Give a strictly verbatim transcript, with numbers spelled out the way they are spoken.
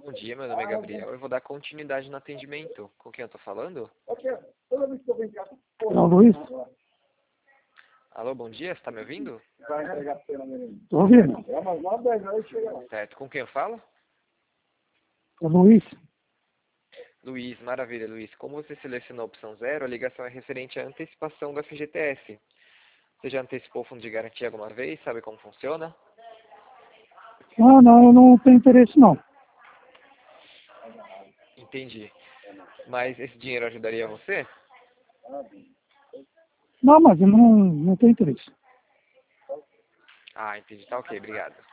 Bom dia, meu nome é Gabriel. Eu vou dar continuidade no atendimento. Com quem eu tô falando? É o Luiz? Alô, bom dia, você tá me ouvindo? Tô ouvindo. Certo, com quem eu falo? É o Luiz? Luiz, maravilha, Luiz. Como você selecionou a opção zero, a ligação é referente à antecipação do F G T S. Você já antecipou o fundo de garantia alguma vez? Sabe como funciona? Ah, não, eu não tenho interesse não. Entendi. Mas esse dinheiro ajudaria você? Não, mas eu não, não tenho interesse. Ah, entendi. Tá ok, obrigado.